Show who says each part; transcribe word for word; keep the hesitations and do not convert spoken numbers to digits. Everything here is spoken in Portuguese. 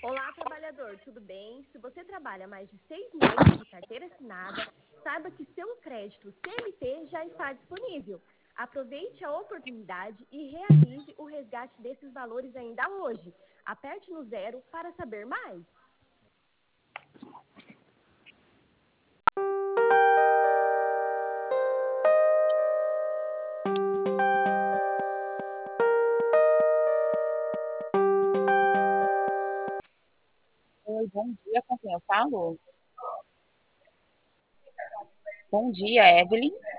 Speaker 1: Olá, trabalhador, tudo bem? Se você trabalha mais de seis meses de carteira assinada, saiba que seu crédito C L T já está disponível. Aproveite a oportunidade e realize o resgate desses valores ainda hoje. Aperte no zero para saber mais.
Speaker 2: Oi, bom dia, com quem eu falo? Bom dia, Evelyn.